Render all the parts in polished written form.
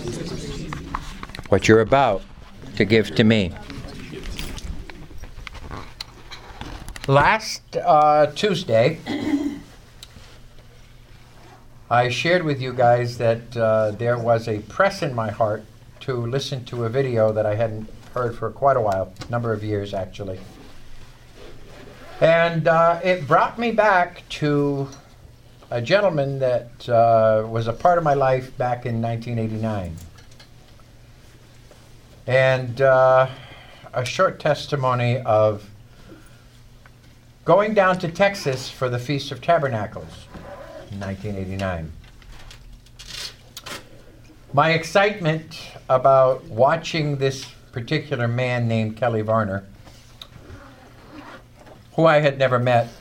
what you're about to give to me. Last Tuesday, I shared with you guys that there was a press in my heart to listen to a video that I hadn't heard for quite a while, a number of years actually. And it brought me back to a gentleman that was a part of my life back in 1989. And a short testimony of going down to Texas for the Feast of Tabernacles in 1989. My excitement about watching this particular man named Kelly Varner, who I had never met,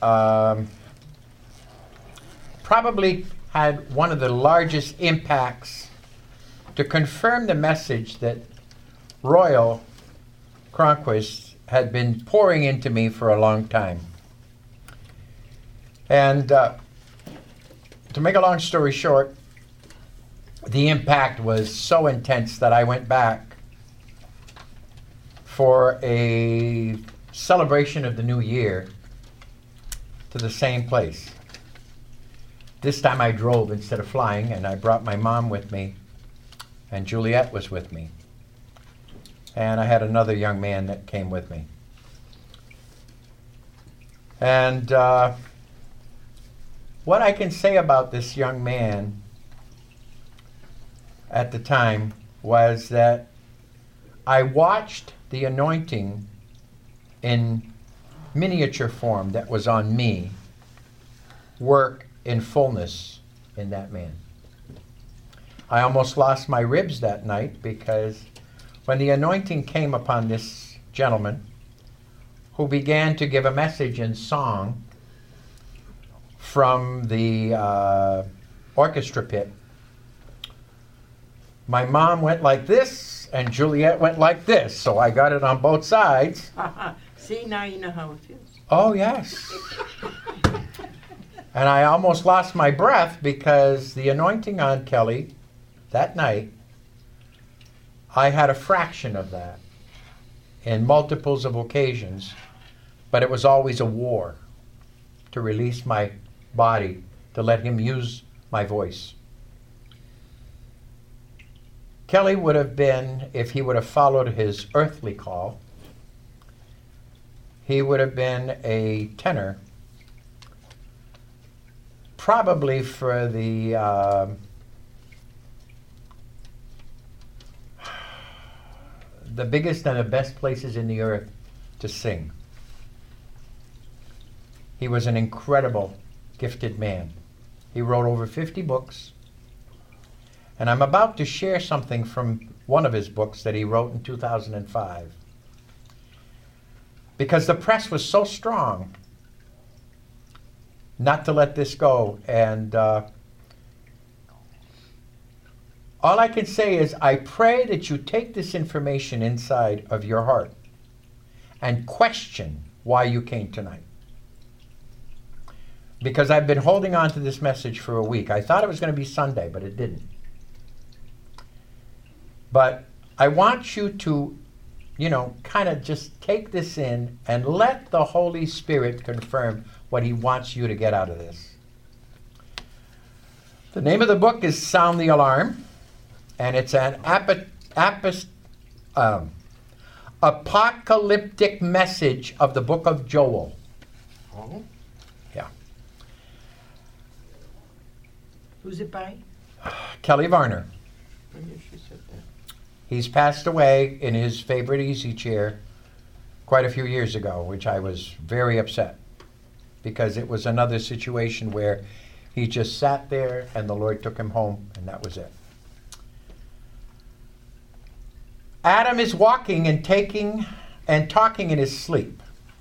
probably had one of the largest impacts to confirm the message that Royal Cronquist had been pouring into me for a long time. And to make a long story short, the impact was so intense that I went back for a celebration of the new year to the same place. This time I drove instead of flying, and I brought my mom with me, and Juliet was with me. And I had another young man that came with me. And what I can say about this young man at the time was that I watched the anointing in miniature form that was on me work in fullness in that man. I almost lost my ribs that night because when the anointing came upon this gentleman who began to give a message in song from the orchestra pit, my mom went like this and Juliet went like this, so I got it on both sides. See, now you know how it feels. Oh, yes. And I almost lost my breath because the anointing on Kelly that night, I had a fraction of that in multiples of occasions, but it was always a war to release my body, to let him use my voice. Kelly would have been, if he would have followed his earthly call, he would have been a tenor, probably for the biggest and the best places in the earth to sing. He was an incredible, gifted man. He wrote over 50 books. And I'm about to share something from one of his books that he wrote in 2005. Because the press was so strong not to let this go. And all I can say is I pray that you take this information inside of your heart and question why you came tonight. Because I've been holding on to this message for a week. I thought it was going to be Sunday, but it didn't. But I want you to, kind of just take this in and let the Holy Spirit confirm what he wants you to get out of this. The name of the book is Sound the Alarm, and it's an apocalyptic message of the book of Joel. Oh. Yeah. Who's it by? Kelly Varner. I knew she said that. He's passed away in his favorite easy chair quite a few years ago, which I was very upset because it was another situation where he just sat there and the Lord took him home and that was it. Adam is walking and taking and talking in his sleep.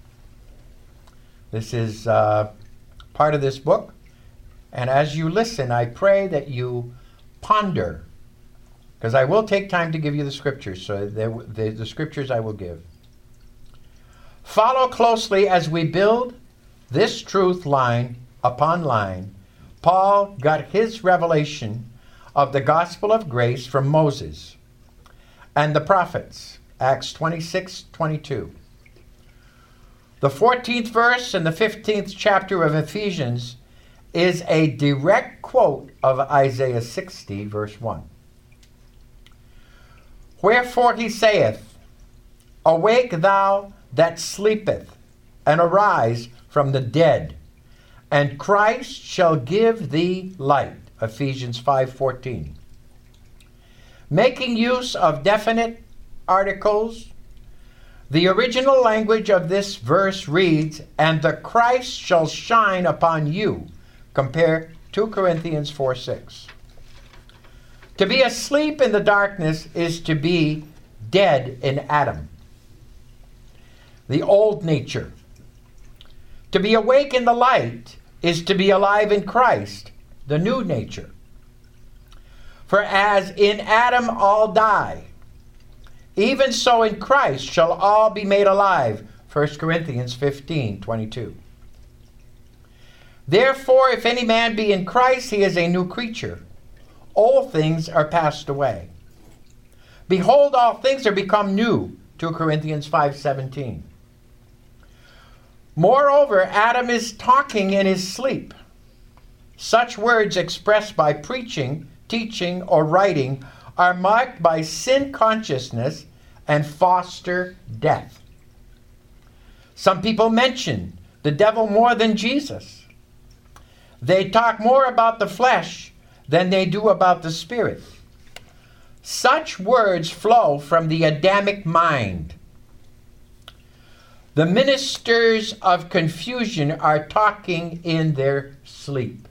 This is part of this book. And as you listen, I pray that you ponder, because I will take time to give you the scriptures, so the scriptures I will give. Follow closely as we build this truth line upon line. Paul got his revelation of the gospel of grace from Moses and the prophets, Acts 26:22. The 14th verse and the 15th chapter of Ephesians is a direct quote of Isaiah 60, verse 1. Wherefore he saith, Awake thou that sleepeth, and arise from the dead, and Christ shall give thee light. Ephesians 5:14. Making use of definite articles, the original language of this verse reads, And the Christ shall shine upon you. Compare 2 Corinthians 4:6. To be asleep in the darkness is to be dead in Adam, the old nature. To be awake in the light is to be alive in Christ, the new nature. For as in Adam all die, even so in Christ shall all be made alive. 1 Corinthians 15:22. Therefore, if any man be in Christ, he is a new creature. All things are passed away. Behold, all things are become new. 2 Corinthians 5:17. Moreover, Adam is talking in his sleep. Such words expressed by preaching, teaching, or writing are marked by sin consciousness and foster death. Some people mention the devil more than Jesus. They talk more about the flesh than they do about the spirit. Such words flow from the Adamic mind. The ministers of confusion are talking in their sleep.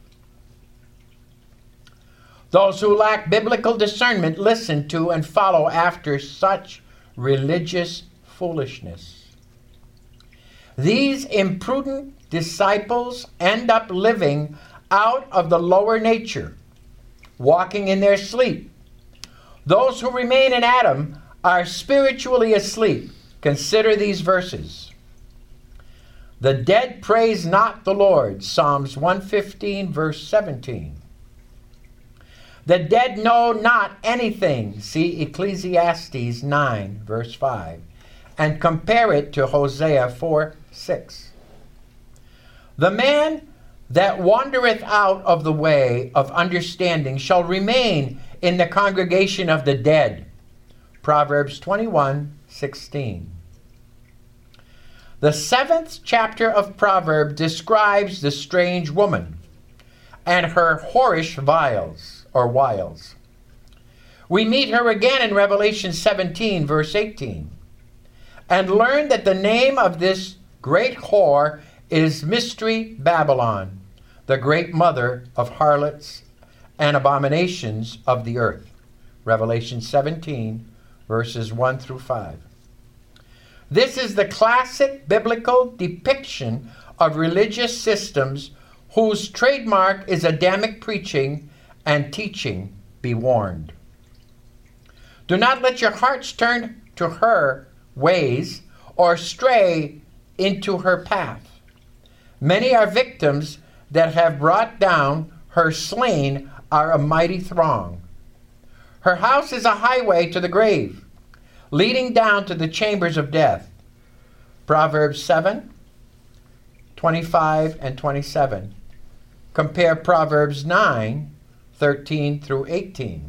Those who lack biblical discernment listen to and follow after such religious foolishness. These imprudent disciples end up living out of the lower nature, walking in their sleep. Those who remain in Adam are spiritually asleep. Consider these verses. The dead praise not the Lord, Psalms 115, verse 17. The dead know not anything, see Ecclesiastes 9, verse 5, and compare it to Hosea 4:6. The man that wandereth out of the way of understanding shall remain in the congregation of the dead, Proverbs 21:16. The 7th chapter of Proverbs describes the strange woman and her whorish wiles. We meet her again in Revelation 17, verse 18, and learn that the name of this great whore is Mystery Babylon, the great mother of harlots and abominations of the earth. Revelation 17, verses 1 through 5. This is the classic biblical depiction of religious systems whose trademark is Adamic preaching and teaching. Be warned. Do not let your hearts turn to her ways or stray into her path. Many are victims that have brought down, her slain are a mighty throng. Her house is a highway to the grave, leading down to the chambers of death. Proverbs 7, 25 and 27. Compare Proverbs 9, 13 through 18.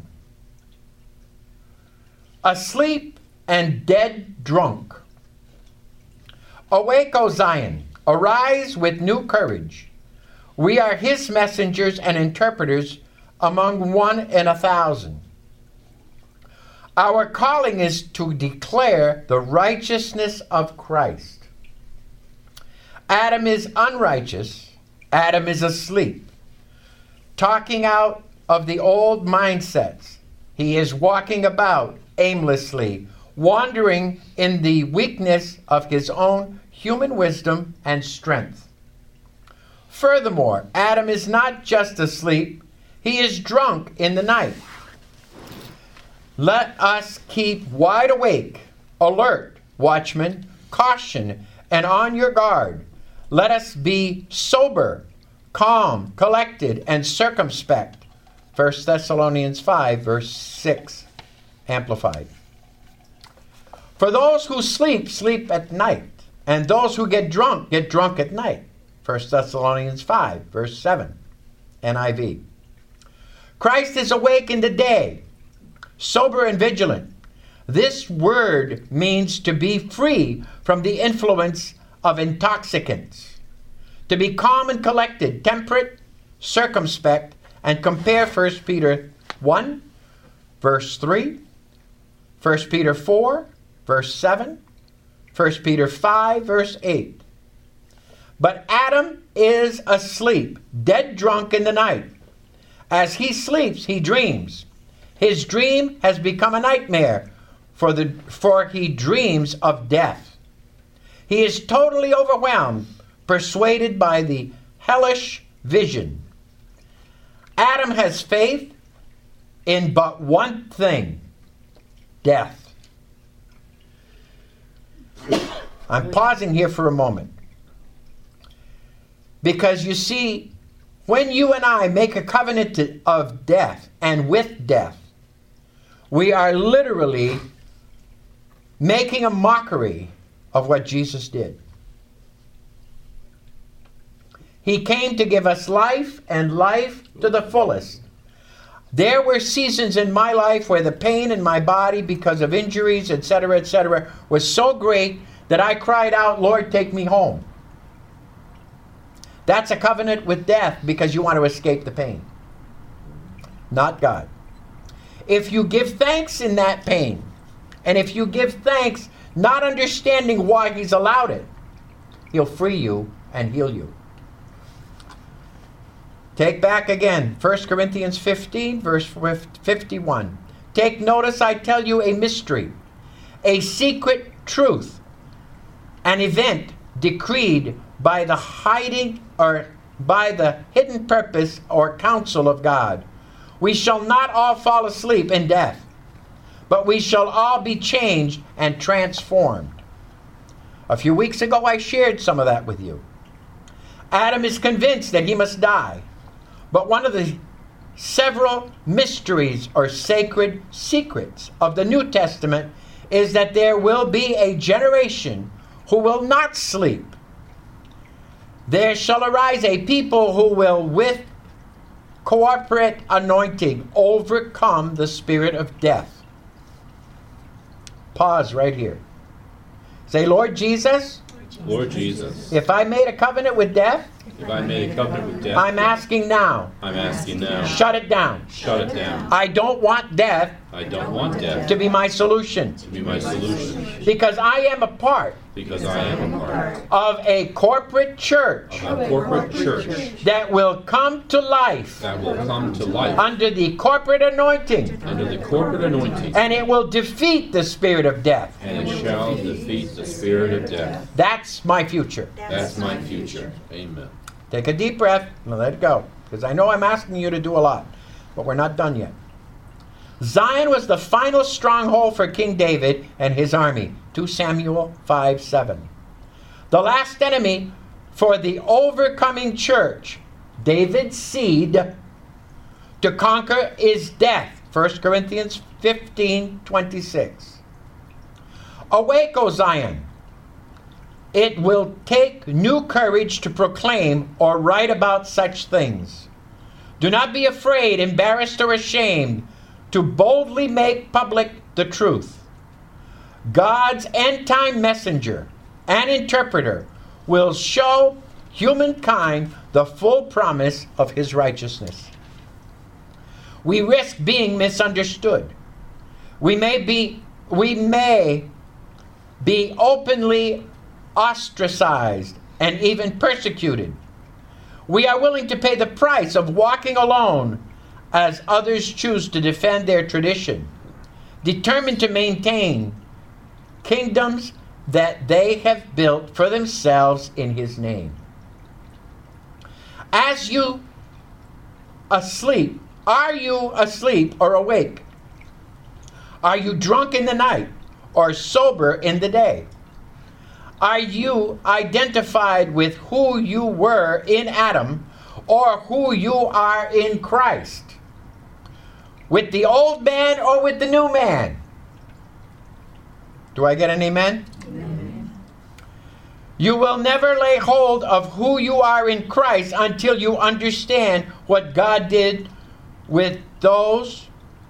Asleep and dead drunk. Awake, O Zion, arise with new courage. We are his messengers and interpreters among 1 in 1,000. Our calling is to declare the righteousness of Christ. Adam is unrighteous. Adam is asleep, talking out of the old mindsets. He is walking about aimlessly, wandering in the weakness of his own human wisdom and strength. Furthermore, Adam is not just asleep, he is drunk in the night. Let us keep wide awake, alert, watchmen, caution, and on your guard. Let us be sober, calm, collected, and circumspect. 1 Thessalonians 5, verse 6, Amplified. For those who sleep, sleep at night, and those who get drunk at night. 1 Thessalonians 5, verse 7, NIV. Christ is awake in the day, sober and vigilant. This word means to be free from the influence of intoxicants, to be calm and collected, temperate, circumspect, and compare 1 Peter 1, verse 3, 1 Peter 4, verse 7, 1 Peter 5, verse 8. But Adam is asleep, dead drunk in the night. As he sleeps, he dreams. His dream has become a nightmare, for he dreams of death. He is totally overwhelmed, persuaded by the hellish vision. Adam has faith in but one thing: death. I'm pausing here for a moment. Because you see, when you and I make a covenant of death and with death, we are literally making a mockery of what Jesus did. He came to give us life and life to the fullest. There were seasons in my life where the pain in my body because of injuries, etc., was so great that I cried out, Lord, take me home. That's a covenant with death because you want to escape the pain. Not God. If you give thanks in that pain, and if you give thanks not understanding why He's allowed it, He'll free you and heal you. Take back again, 1 Corinthians 15, verse 51. Take notice, I tell you a mystery, a secret truth, an event decreed by the hiding or by the hidden purpose or counsel of God. We shall not all fall asleep in death, but we shall all be changed and transformed. A few weeks ago, I shared some of that with you. Adam is convinced that he must die. But one of the several mysteries or sacred secrets of the New Testament is that there will be a generation who will not sleep. There shall arise a people who will, with corporate anointing, overcome the spirit of death. Pause right here. Say, Lord Jesus. Lord Jesus. If I made a covenant with death. If I made a covenant with death. I'm asking now. I'm asking now. Shut it down. Shut it down. I don't want death. I don't want death to be my solution. To be my solution. Because I am a part. Because I am a part of a corporate church. Of a corporate church. That will come to life. That will come to life. Under the corporate anointing. Under the corporate anointing. And it will defeat the spirit of death. And it shall defeat the spirit of death. That's my future. That's my future. Amen. Take a deep breath and let it go. Because I know I'm asking you to do a lot. But we're not done yet. Zion was the final stronghold for King David and his army. 2 Samuel 5:7. The last enemy for the overcoming church, David's seed, to conquer is death. 1 Corinthians 15:26. Awake, O Zion. It will take new courage to proclaim or write about such things. Do not be afraid, embarrassed, or ashamed to boldly make public the truth. God's end-time messenger and interpreter will show humankind the full promise of His righteousness. We risk being misunderstood. We may be openly ostracized and even persecuted. We are willing to pay the price of walking alone as others choose to defend their tradition, determined to maintain kingdoms that they have built for themselves in His name. As you asleep, are you asleep or awake? Are you drunk in the night or sober in the day? Are you identified with who you were in Adam or who you are in Christ? With the old man or with the new man? Do I get an amen? Amen. You will never lay hold of who you are in Christ until you understand what God did with those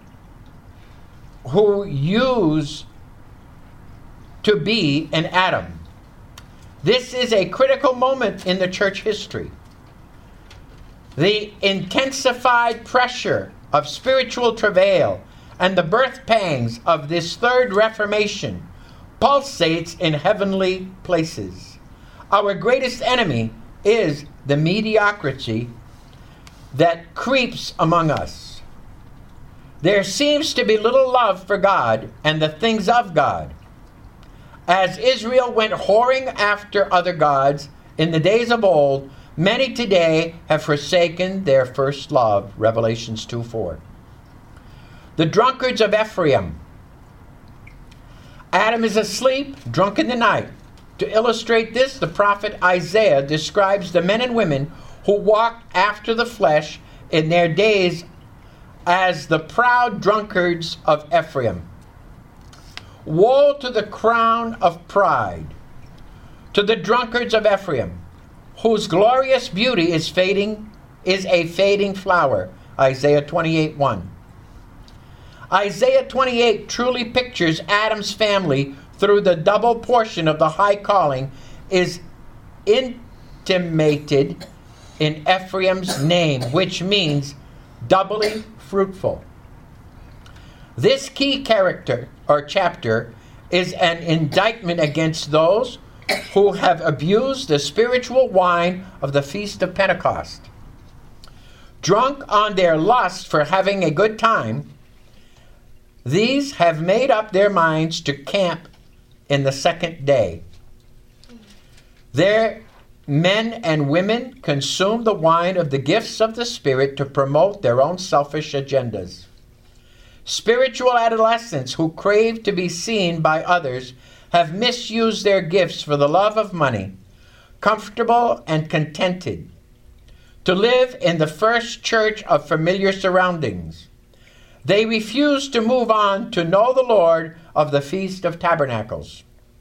who used to be in Adam. This is a critical moment in the church history. The intensified pressure of spiritual travail and the birth pangs of this third Reformation pulsates in heavenly places. Our greatest enemy is the mediocrity that creeps among us. There seems to be little love for God and the things of God. As Israel went whoring after other gods in the days of old, many today have forsaken their first love. Revelations 2:4. The drunkards of Ephraim. Adam is asleep, drunk in the night. To illustrate this, the prophet Isaiah describes the men and women who walked after the flesh in their days as the proud drunkards of Ephraim. Woe to the crown of pride, to the drunkards of Ephraim, whose glorious beauty is a fading flower. Isaiah 28:1. Isaiah 28 truly pictures Adam's family through the double portion of the high calling is intimated in Ephraim's name, which means doubly fruitful. This key character or chapter is an indictment against those who have abused the spiritual wine of the Feast of Pentecost. Drunk on their lust for having a good time, these have made up their minds to camp in the second day. Their men and women consume the wine of the gifts of the Spirit to promote their own selfish agendas. Spiritual adolescents who crave to be seen by others have misused their gifts for the love of money, comfortable and contented, to live in the first church of familiar surroundings. They refuse to move on to know the Lord of the Feast of Tabernacles.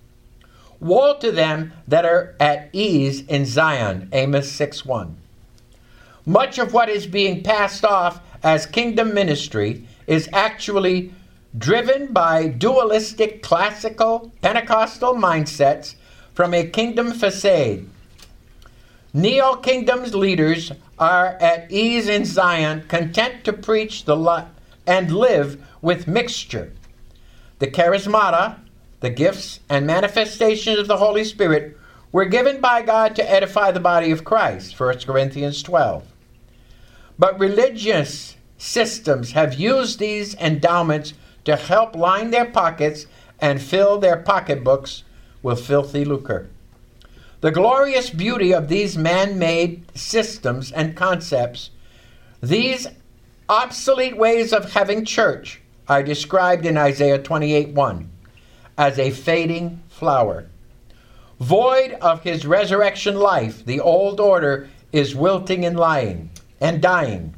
Woe to them that are at ease in Zion, Amos 6:1. Much of what is being passed off as kingdom ministry is actually driven by dualistic classical Pentecostal mindsets from a kingdom facade. Neo-kingdom's leaders are at ease in Zion, content to preach the light and live with mixture. The charismata, the gifts and manifestations of the Holy Spirit, were given by God to edify the body of Christ, 1 Corinthians 12. But religious systems have used these endowments to help line their pockets and fill their pocketbooks with filthy lucre. The glorious beauty of these man-made systems and concepts, these obsolete ways of having church, are described in Isaiah 28:1 as a fading flower. Void of his resurrection life, the old order is wilting and lying and dying.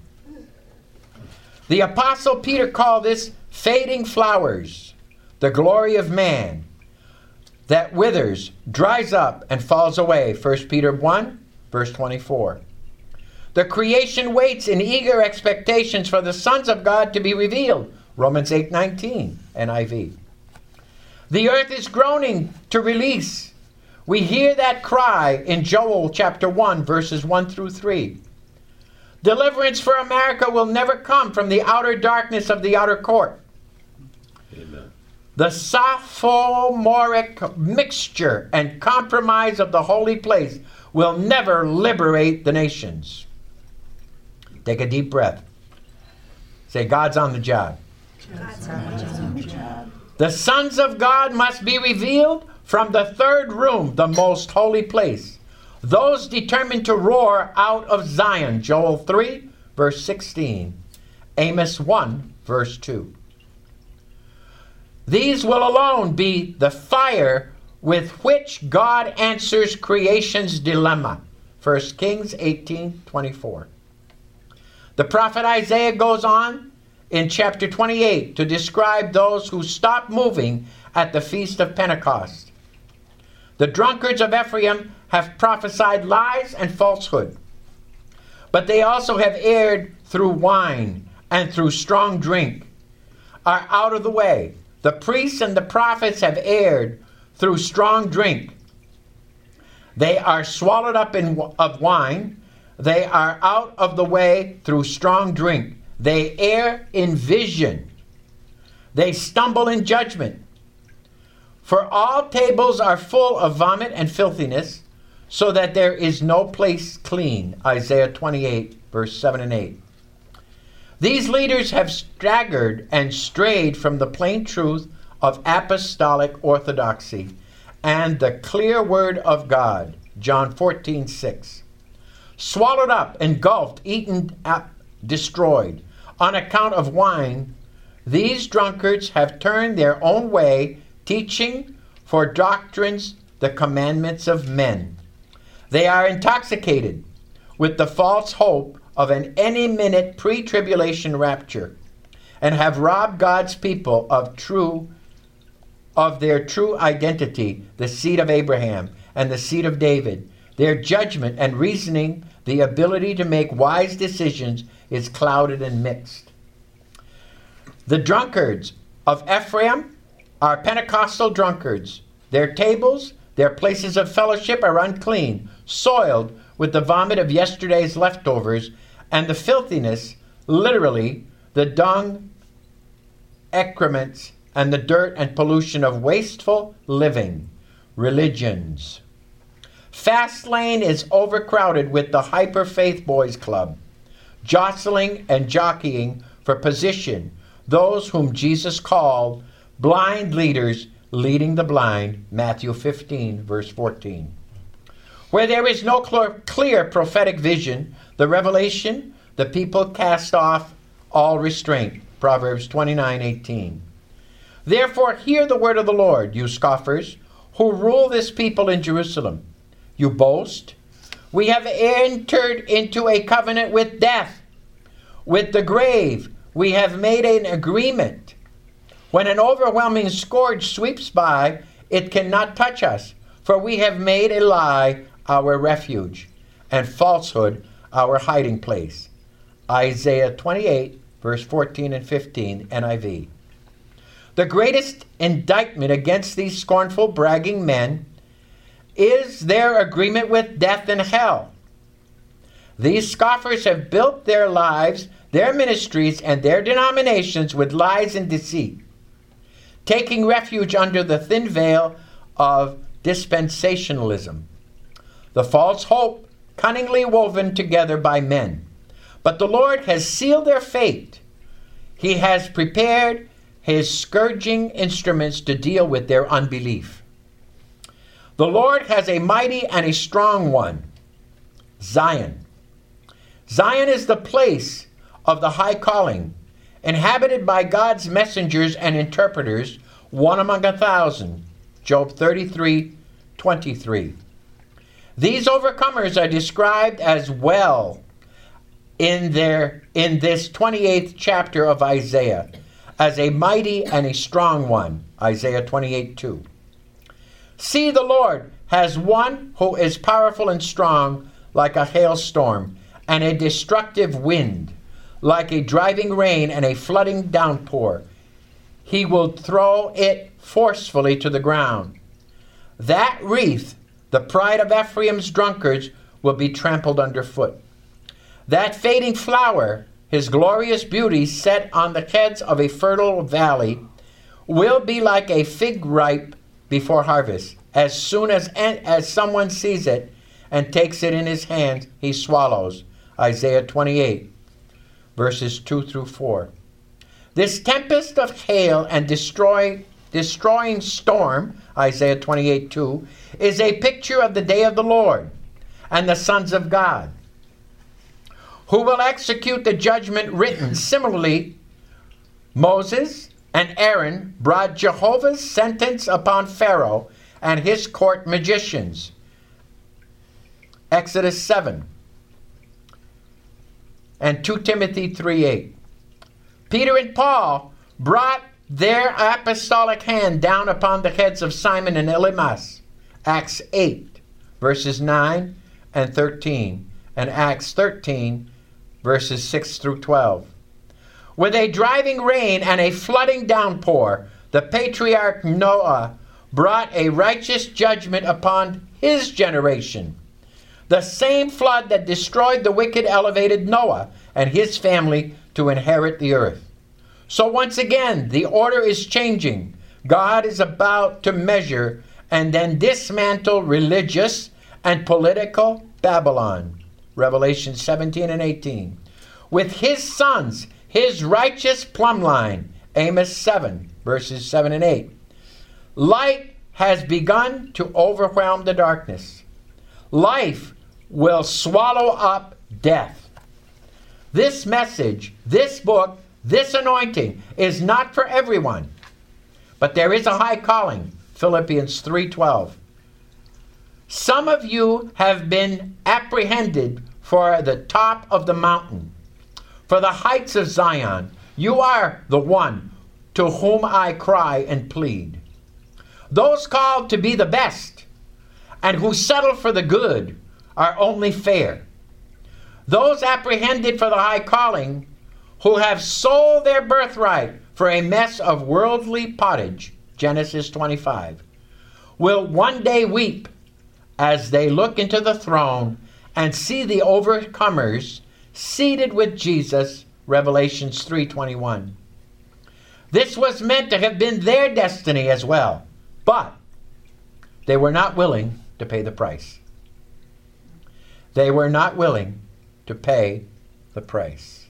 The Apostle Peter called this fading flowers, the glory of man that withers, dries up, and falls away. 1 Peter 1, verse 24. The creation waits in eager expectations for the sons of God to be revealed. Romans 8:19, NIV. The earth is groaning to release. We hear that cry in Joel chapter 1, verses 1 through 3. Deliverance for America will never come from the outer darkness of the outer court. Amen. The sophomoric mixture and compromise of the holy place will never liberate the nations. Take a deep breath. Say, God's on the job. God's on the job. The sons of God must be revealed from the third room, the most holy place. Those determined to roar out of Zion. Joel 3, verse 16. Amos 1, verse 2. These will alone be the fire with which God answers creation's dilemma. 1 Kings 18:24. The prophet Isaiah goes on in chapter 28 to describe those who stopped moving at the Feast of Pentecost. The drunkards of Ephraim have prophesied lies and falsehood, but they also have erred through wine and through strong drink, are out of the way. The priests and the prophets have erred through strong drink. They are swallowed up of wine. They are out of the way through strong drink. They err in vision. They stumble in judgment. For all tables are full of vomit and filthiness, so that there is no place clean. Isaiah 28, verse 7 and 8. These leaders have staggered and strayed from the plain truth of apostolic orthodoxy and the clear word of God. John 14, 6. Swallowed up, engulfed, eaten up, destroyed. On account of wine, these drunkards have turned their own way, teaching for doctrines the commandments of men. They are intoxicated with the false hope of an any-minute pre-tribulation rapture, and have robbed God's people of their true identity, the seed of Abraham and the seed of David. Their judgment and reasoning, the ability to make wise decisions, is clouded and mixed. The drunkards of Ephraim are Pentecostal drunkards. Their tables, their places of fellowship are unclean, soiled with the vomit of yesterday's leftovers, and the filthiness, literally, the dung, excrements, and the dirt and pollution of wasteful living, religions. Fast Lane is overcrowded with the Hyper Faith Boys Club, jostling and jockeying for position, those whom Jesus called blind leaders leading the blind, Matthew 15, verse 14. Where there is no clear prophetic vision, the revelation, the people cast off all restraint, Proverbs 29, 18. Therefore hear the word of the Lord, you scoffers, who rule this people in Jerusalem. You boast, we have entered into a covenant with death. With the grave, we have made an agreement. When an overwhelming scourge sweeps by, it cannot touch us, for we have made a lie our refuge, and falsehood our hiding place. Isaiah 28, verse 14 and 15, NIV. The greatest indictment against these scornful, bragging men is their agreement with death and hell. These scoffers have built their lives, their ministries, and their denominations with lies and deceit, taking refuge under the thin veil of dispensationalism, the false hope cunningly woven together by men. But the Lord has sealed their fate. He has prepared his scourging instruments to deal with their unbelief. The Lord has a mighty and a strong one, Zion. Zion is the place of the high calling, inhabited by God's messengers and interpreters, one among 1,000, Job 33, 23. These overcomers are described as well in this 28th chapter of Isaiah as a mighty and a strong one, Isaiah 28, 2. See, the Lord has one who is powerful and strong, like a hailstorm and a destructive wind, like a driving rain and a flooding downpour. He will throw it forcefully to the ground. That wreath, the pride of Ephraim's drunkards, will be trampled underfoot. That fading flower, his glorious beauty set on the heads of a fertile valley, will be like a fig ripe before harvest. As soon as someone sees it and takes it in his hand, he swallows. Isaiah 28, verses 2 through 4. This tempest of hail and destroying storm, Isaiah 28, 2, is a picture of the day of the Lord and the sons of God, who will execute the judgment written. Similarly, Moses and Aaron brought Jehovah's sentence upon Pharaoh and his court magicians. Exodus 7 and 2 Timothy 3:8. Peter and Paul brought their apostolic hand down upon the heads of Simon and Elymas. Acts 8, verses 9 and 13, and Acts 13, verses 6 through 12. With a driving rain and a flooding downpour, the patriarch Noah brought a righteous judgment upon his generation. The same flood that destroyed the wicked elevated Noah and his family to inherit the earth. So once again, the order is changing. God is about to measure and then dismantle religious and political Babylon. Revelation 17 and 18. With his sons, his righteous plumb line. Amos 7, verses 7 and 8. Light has begun to overwhelm the darkness. Life will swallow up death. This message, this book, this anointing is not for everyone, but there is a high calling. Philippians 3:12. Some of you have been apprehended for the top of the mountain, for the heights of Zion. You are the one to whom I cry and plead. Those called to be the best and who settle for the good are only fair. Those apprehended for the high calling, who have sold their birthright for a mess of worldly pottage, Genesis 25, will one day weep as they look into the throne and see the overcomers seated with Jesus, Revelations 3:21. This was meant to have been their destiny as well, but they were not willing to pay the price. They were not willing to pay the price.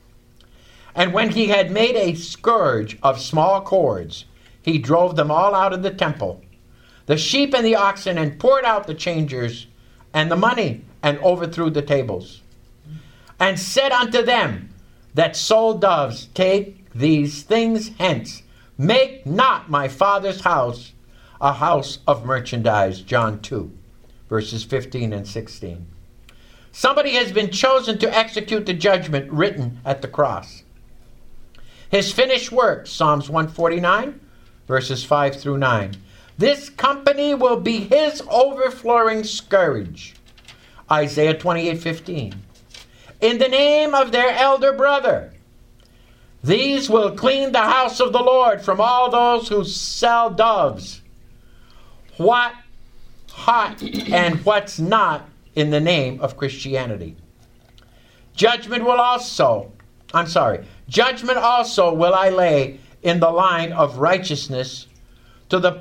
And when he had made a scourge of small cords, he drove them all out of the temple, the sheep and the oxen, and poured out the changers and the money, and overthrew the tables. And said unto them that sold doves, take these things hence. Make not my Father's house a house of merchandise. John 2, verses 15 and 16. Somebody has been chosen to execute the judgment written at the cross. His finished work, Psalms 149, verses 5 through 9. This company will be his overflowing scourge. Isaiah 28:15. In the name of their elder brother, these will clean the house of the Lord from all those who sell doves. What hot and what's not in the name of Christianity. Judgment also will I lay in the line of righteousness to the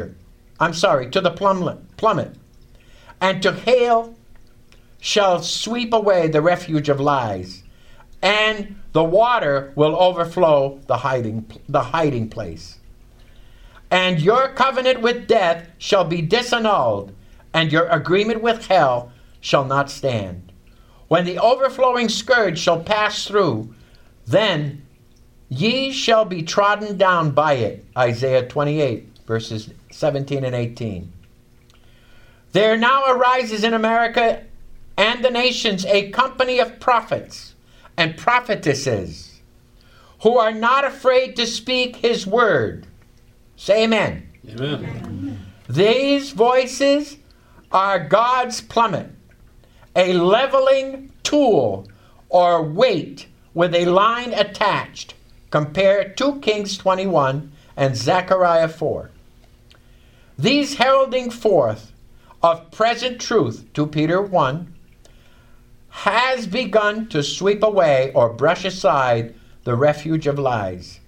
plummet, and to hail shall sweep away the refuge of lies, and the water will overflow the hiding place. And your covenant with death shall be disannulled, and your agreement with hell shall not stand. When the overflowing scourge shall pass through, then ye shall be trodden down by it. Isaiah 28, verses 17 and 18. There now arises in America and the nations a company of prophets and prophetesses who are not afraid to speak his word. Say amen. Amen. These voices are God's plummet, a leveling tool or weight with a line attached. Compare 2 Kings 21 and Zechariah 4. These heralding forth of present truth, 2 Peter 1, has begun to sweep away or brush aside the refuge of lies.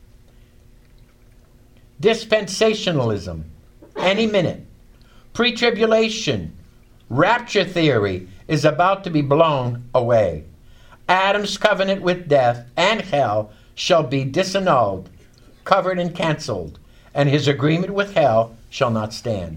Dispensationalism, any minute. Pre-tribulation, rapture theory is about to be blown away. Adam's covenant with death and hell shall be disannulled, covered and canceled, and his agreement with hell shall not stand.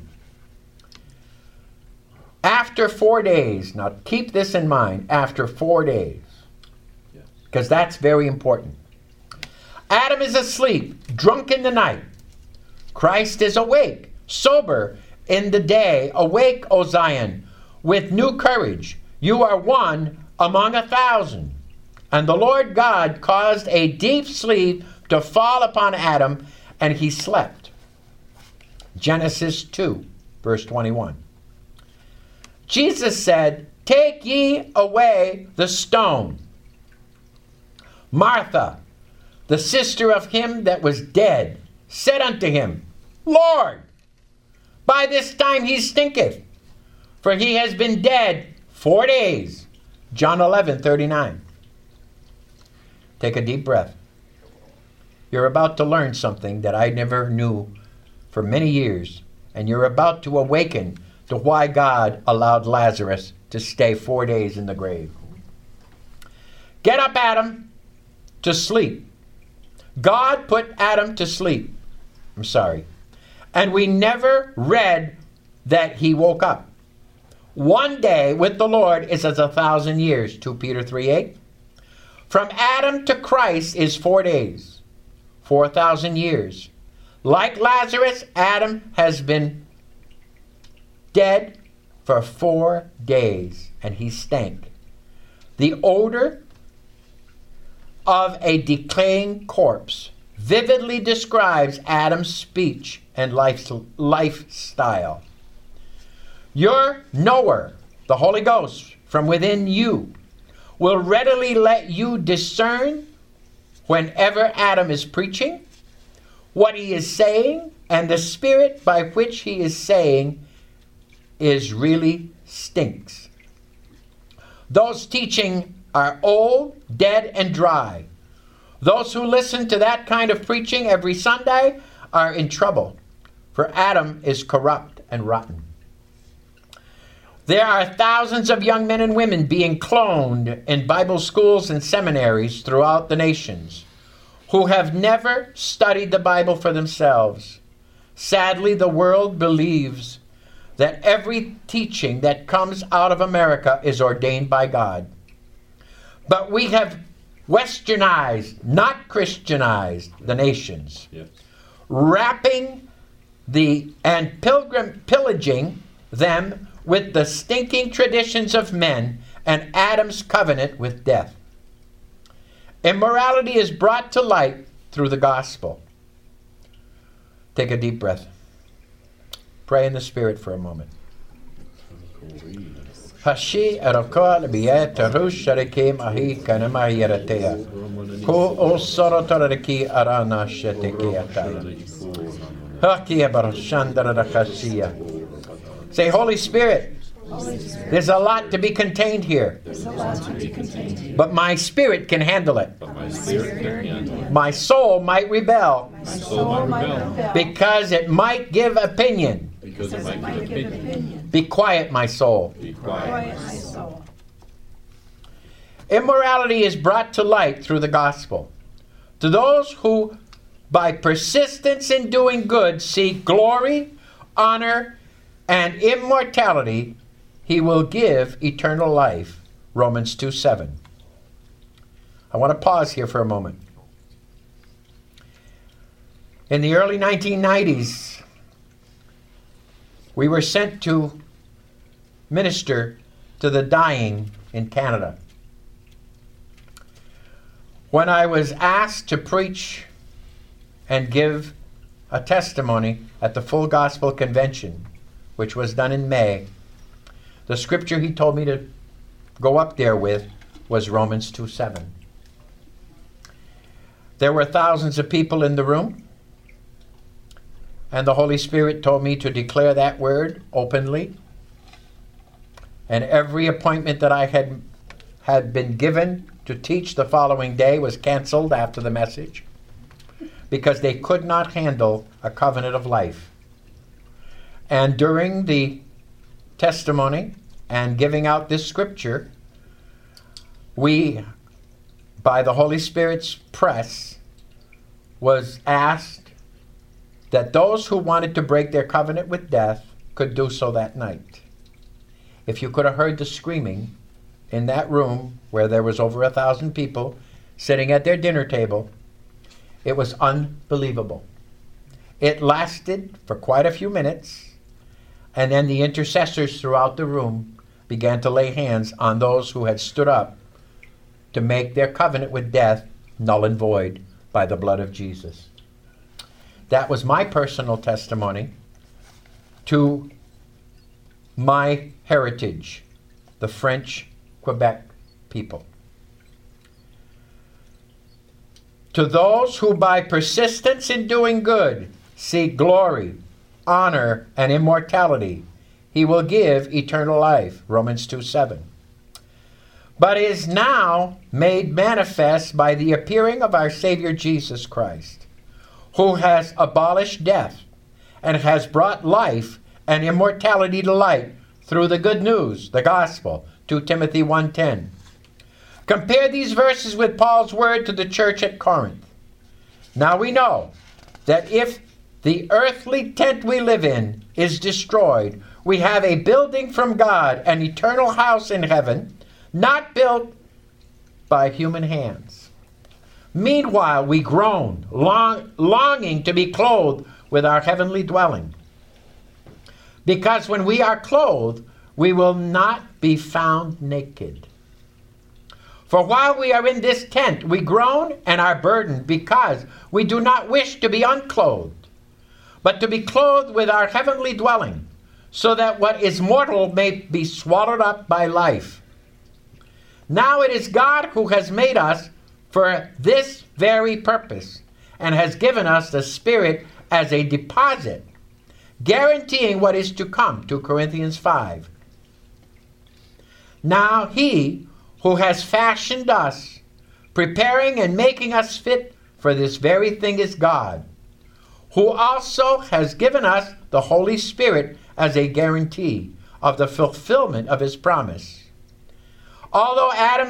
After 4 days, now keep this in mind, after 4 days, because that's very important. Adam is asleep, drunk in the night. Christ is awake, sober in the day. Awake, O Zion, with new courage. You are one among 1,000. And the Lord God caused a deep sleep to fall upon Adam, and he slept. Genesis 2, verse 21. Jesus said, Take ye away the stone. Martha, the sister of him that was dead, said unto him, Lord, by this time he stinketh, for he has been dead 4 days. John 11:39. Take a deep breath. You're about to learn something that I never knew for many years, and you're about to awaken to why God allowed Lazarus to stay 4 days in the grave. Get up, Adam, to sleep. God put Adam to sleep. And we never read that he woke up. 1 day with the Lord is as 1,000 years, 2 Peter 3:8. From Adam to Christ is 4 days, 4,000 years. Like Lazarus, Adam has been dead for 4 days, and he stank. The odor of a decaying corpse vividly describes Adam's speech and lifestyle. Your knower, the Holy Ghost, from within you, will readily let you discern whenever Adam is preaching, what he is saying, and the spirit by which he is saying is really stinks. Those teaching are old, dead, and dry. Those who listen to that kind of preaching every Sunday are in trouble, for Adam is corrupt and rotten. There are thousands of young men and women being cloned in Bible schools and seminaries throughout the nations who have never studied the Bible for themselves. Sadly, the world believes that every teaching that comes out of America is ordained by God. But we have westernized, not Christianized, the nations, Yes. wrapping and pillaging them with the stinking traditions of men and Adam's covenant with death. Immorality is brought to light through the gospel. Take a deep breath. Pray in the Spirit for a moment. Hashi erakol biyet rush rekim ahi kanama yaratea. Ko osorotoraki arana sheteke ataya. Haki barashandara rakashia. Say, Holy Spirit, there's a lot to be contained here. But my spirit can handle it. My soul might rebel. Because it might give opinion. Be quiet, my soul. Immorality is brought to light through the gospel. To those who, by persistence in doing good, seek glory, honor, and immortality, he will give eternal life. Romans 2:7. I want to pause here for a moment. In the early 1990s, we were sent to minister to the dying in Canada. When I was asked to preach and give a testimony at the Full Gospel Convention, which was done in May, the scripture he told me to go up there with was Romans 2:7. There were thousands of people in the room, and the Holy Spirit told me to declare that word openly. And every appointment that I had been given to teach the following day was canceled after the message, because they could not handle a covenant of life. And during the testimony and giving out this scripture, we, by the Holy Spirit's press, was asked that those who wanted to break their covenant with death could do so that night. If you could have heard the screaming in that room where there was over 1,000 people sitting at their dinner table, it was unbelievable. It lasted for quite a few minutes, and then the intercessors throughout the room began to lay hands on those who had stood up to make their covenant with death null and void by the blood of Jesus. That was my personal testimony to my heritage, the French Quebec people. To those who by persistence in doing good seek glory, honor, and immortality, he will give eternal life, Romans 2:7. But is now made manifest by the appearing of our Savior Jesus Christ, who has abolished death and has brought life and immortality to light through the good news, the gospel, 2 Timothy 1:10. Compare these verses with Paul's word to the church at Corinth. Now we know that if the earthly tent we live in is destroyed, we have a building from God, an eternal house in heaven, not built by human hands. Meanwhile, we groan, longing to be clothed with our heavenly dwelling. Because when we are clothed, we will not be found naked. For while we are in this tent, we groan and are burdened, because we do not wish to be unclothed, but to be clothed with our heavenly dwelling, so that what is mortal may be swallowed up by life. Now it is God who has made us for this very purpose, and has given us the Spirit as a deposit, guaranteeing what is to come, 2 Corinthians 5. Now he who has fashioned us, preparing and making us fit for this very thing, is God, who also has given us the Holy Spirit as a guarantee of the fulfillment of his promise. Although Adam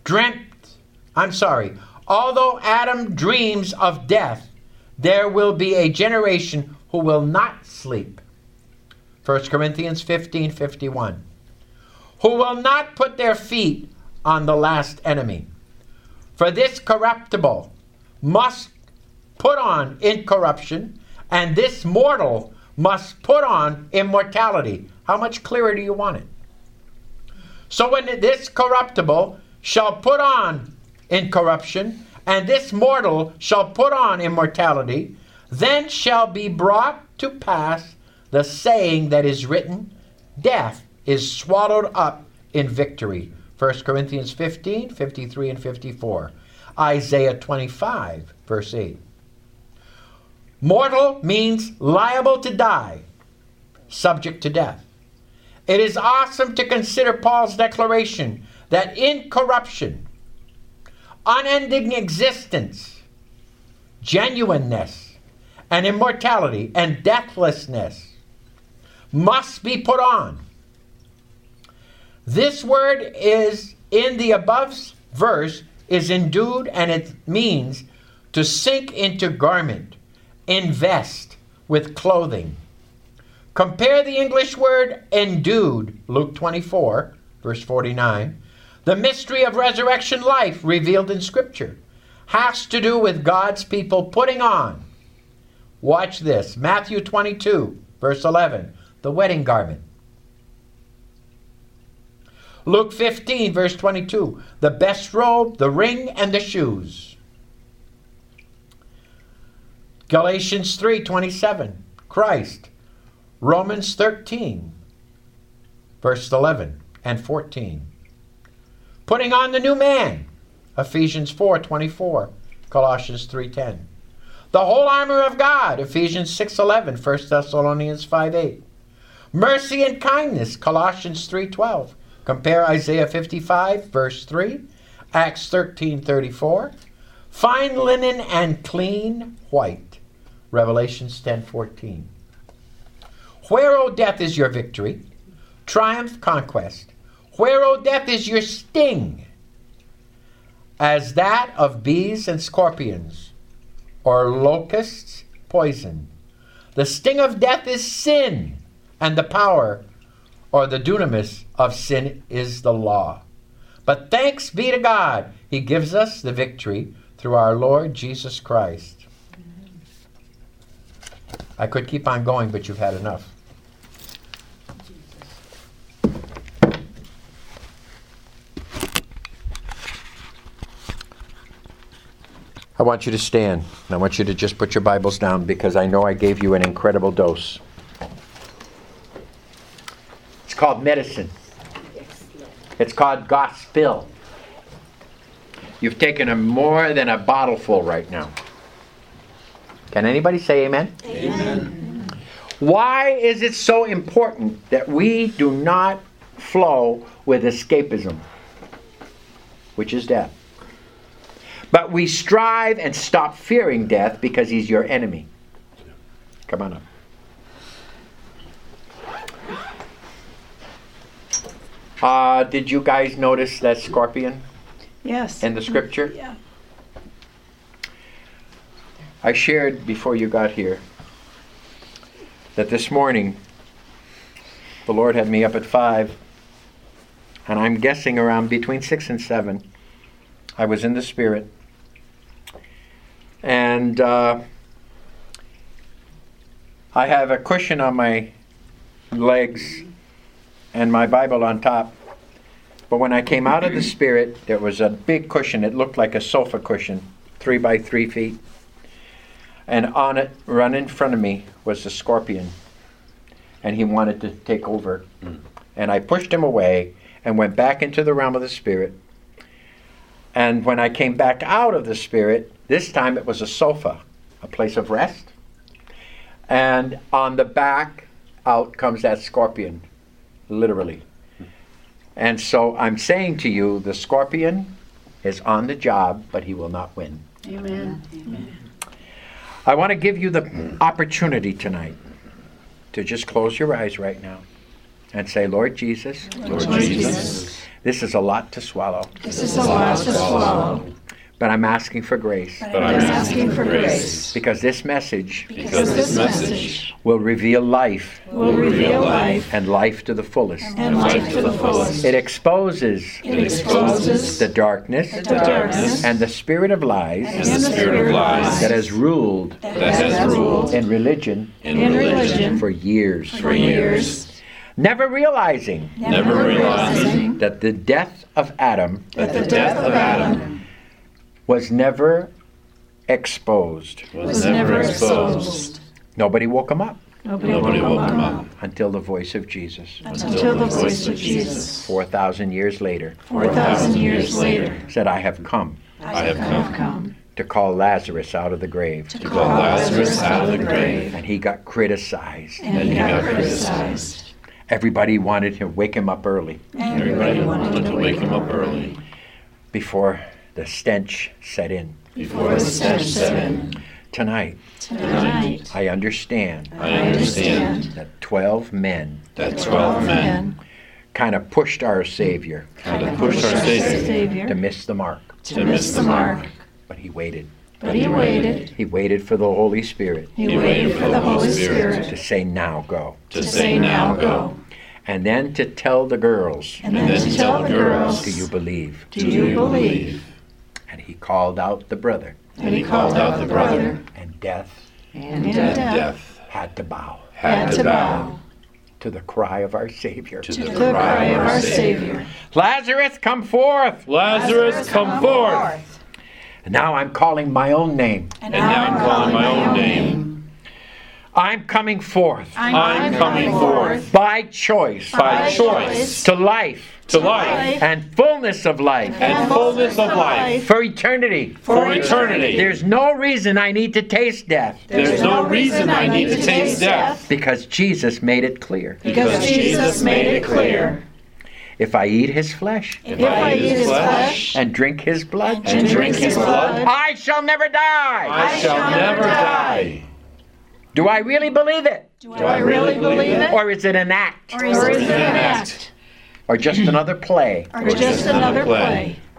dreams of death, there will be a generation who will not sleep. 1 Corinthians 15:51. Who will not put their feet on the last enemy. For this corruptible must put on incorruption, and this mortal must put on immortality. How much clearer do you want it? So when this corruptible shall put on incorruption, and this mortal shall put on immortality, then shall be brought to pass the saying that is written, death is swallowed up in victory. 1 Corinthians 15:53 and 54. Isaiah 25, verse 8. Mortal means liable to die, subject to death. It is awesome to consider Paul's declaration that incorruption, unending existence, genuineness, and immortality and deathlessness must be put on. This word is in the above verse is endued, and it means to sink into garment, invest with clothing. Compare the English word endued, Luke 24, verse 49. The mystery of resurrection life revealed in Scripture has to do with God's people putting on. Watch this. Matthew 22, verse 11. The wedding garment. Luke 15, verse 22. The best robe, the ring, and the shoes. Galatians 3:27. Christ. Romans 13, verse 11 and 14. Putting on the new man. Ephesians 4:24. Colossians 3:10. The whole armor of God. Ephesians 6:11. 1 Thessalonians 5:8. Mercy and kindness. Colossians 3:12. Compare Isaiah 55, verse 3, Acts 13:34. Fine linen and clean white. Revelations 10:14. Where, O death, is your victory? Triumph, conquest. Where, O death, is your sting? As that of bees and scorpions, or locusts, poison. The sting of death is sin, and the power, or the dunamis of sin, is the law. But thanks be to God, He gives us the victory through our Lord Jesus Christ. I could keep on going, but you've had enough. I want you to stand. I want you to just put your Bibles down because I know I gave you an incredible dose. It's called medicine. It's called gospel. You've taken more than a bottle full right now. Can anybody say amen? Amen. Why is it so important that we do not flow with escapism, which is death? But we strive and stop fearing death because he's your enemy. Come on up. Did you guys notice that scorpion Yes. in the scripture? Yeah. I shared before you got here that this morning the Lord had me up at 5, and I'm guessing around between 6 and 7 I was in the Spirit. And I have a cushion on my legs and my Bible on top. But when I came out of the Spirit, there was a big cushion. It looked like a sofa cushion, 3 by 3 feet. And on it, run in front of me, was the scorpion. And he wanted to take over. And I pushed him away and went back into the realm of the Spirit. And when I came back out of the Spirit, this time it was a sofa, a place of rest. And on the back, out comes that scorpion, literally. And so I'm saying to you, the scorpion is on the job, but he will not win. Amen. Amen. I want to give you the opportunity tonight to just close your eyes right now and say, Lord Jesus, Lord Jesus, this is a lot to swallow, This is a lot to swallow, but I'm asking for grace but I'm asking for grace. because this message Because this message will reveal life will reveal life and life to the fullest. and life to the fullest. It exposes It exposes the darkness the darkness and the spirit of lies and the spirit of lies that has ruled that has ruled in religion in religion for years, for years, never realizing never realizing that the death of Adam that the death of Adam was never exposed. was never exposed. Nobody woke him up Nobody woke him up until the voice of Jesus, until the voice of Jesus, 4,000 years later, 4,000 years later, said, I have come I have come to call Lazarus out of the grave. to call Lazarus out of the grave. And he got criticized. and he got criticized. Everybody wanted to wake him up early Everybody wanted to wake him up early before the stench set in. before the stench set in. Tonight, Tonight, I understand I understand that 12 men that 12 men kind of pushed our Savior kind of pushed our Savior to miss the mark. to miss the mark. But he waited. but he waited. He waited for the Holy Spirit He waited for the Holy to Spirit say, now go. to say, now go. And then to tell the girls, and then to tell the girls, do you believe? do you believe? And he called out the brother, And he called out the brother, and death And and death death had to bow had to bow to the cry of our Savior. to to the the cry of our Savior. Lazarus, come forth! Lazarus, come forth! And now I'm calling my own name. And And now I'm calling my own name. I'm coming forth I'm coming forth by choice by choice to life to life and fullness of life and fullness of life for eternity. for eternity. There's no reason I need to taste death There's no reason I need to taste death because Jesus made it clear. because Jesus made it clear. If I eat his flesh If I eat his flesh and drink his blood, and drink his blood, I shall never die. I shall never die. Do I really believe it? do I really believe it? Or is it an act? Or is it an act? Or just another play? Or just another play?